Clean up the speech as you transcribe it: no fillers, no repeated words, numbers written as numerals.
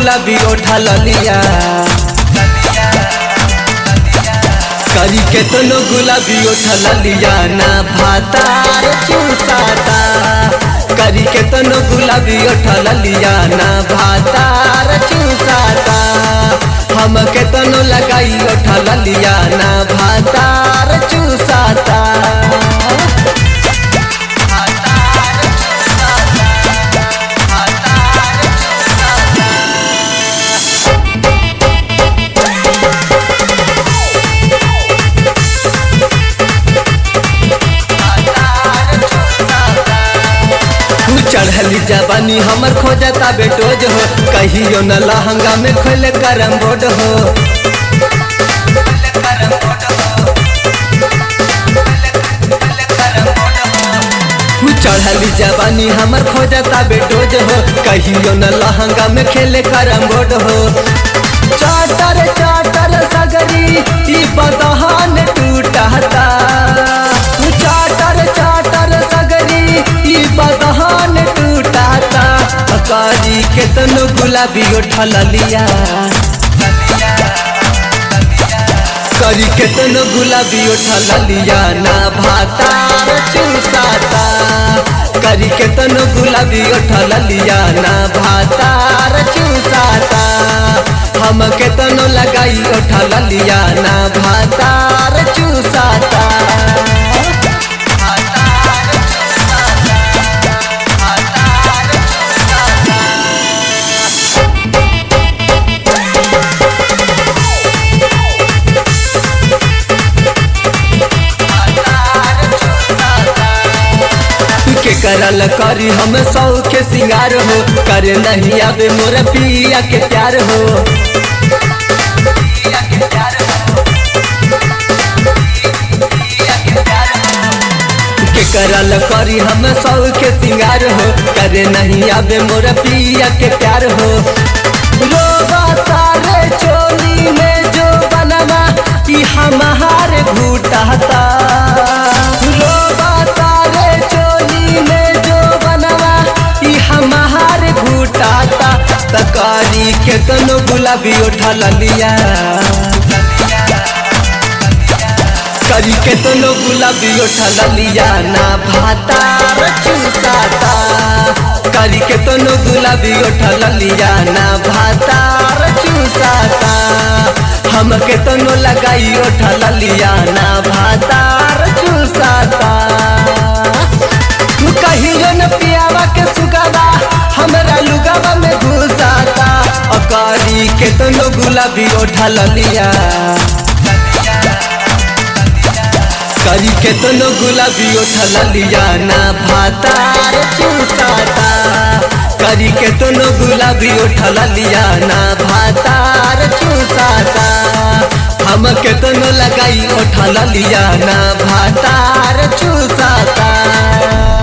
गुलाबी ओठा ललिया करी केतनो गुलाबी ओठा ललिया ना भातार चूसाता करी केतनो गुलाबी ओठा ललिया ना भातार चूसाता हम केतनो लगाई ओठा ललिया ना भातार चूसाता चढ़ली जवानी हमर खोजता बेटोज हो कहियो न लहंगा में खोल करम बोर्ड हो चढ़ली जवानी हमर खोजता बेटोज हो कहियो न लहंगा में खेले करम बोर्ड हो चाटर चाटर सगरी ई बदहान टूटता चाटर चाटर सगरी ई बदहान टूटता करी केतनो गुलाबी ओठा ललिया करी केतनो गुलाबी ओठा ललिया ना भातार चूसाता करी केतनो गुलाबी ओठा ललिया ना भातार चूसाता हम केतनो लगाई ओठा ललिया ना भातार चूसाता के करल करी हम सौ के सिंगार हो करे नहीं आवे मोर पिया के प्यार हो के करल करी हम सौ के सिंगार हो करे नहीं आवे मोर पिया के प्यार हो रोबा तारे चोली में जो बनवा कि हमारे घूटाता रोबा तारे चोली में जो बनवा कि हमारे घूटाता तकारी केतनो गुलाबी ओठा ललिया करी केतनो गुलाबी ओठा ललिया ना भातार चूसाता करी केतनो गुलाबी ओठा ललिया ना भातार चूसाता हम केतनो लगाई ओठा ललिया ना भातार चूसाता कहियो न पियावा के सुगावा हमरा लुगावा में घुसाता अकारी केतनो गुलाबी ओठा ललिया करी केतनो गुलाबी ओठा ललिया ना भातार चूसाता करी केतनो गुलाबी ओठा ललिया ना भातार चूसाता हम केतनो लगाई ओठा ललिया ना भातार चूसाता।